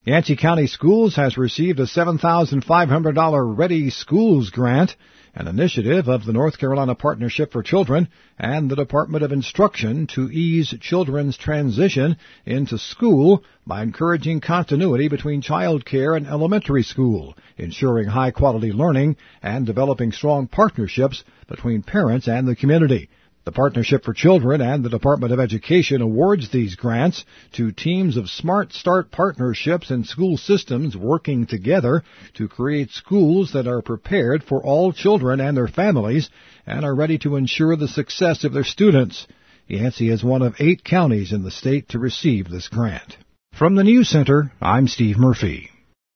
Yancey County Schools has received a $7,500 Ready Schools grant, an initiative of the North Carolina Partnership for Children and the Department of Instruction to ease children's transition into school by encouraging continuity between child care and elementary school, ensuring high-quality learning, and developing strong partnerships between parents and the community. The Partnership for Children and the Department of Education awards these grants to teams of Smart Start partnerships and school systems working together to create schools that are prepared for all children and their families and are ready to ensure the success of their students. Yancey is one of 8 counties in the state to receive this grant. From the News Center, I'm Steve Murphy.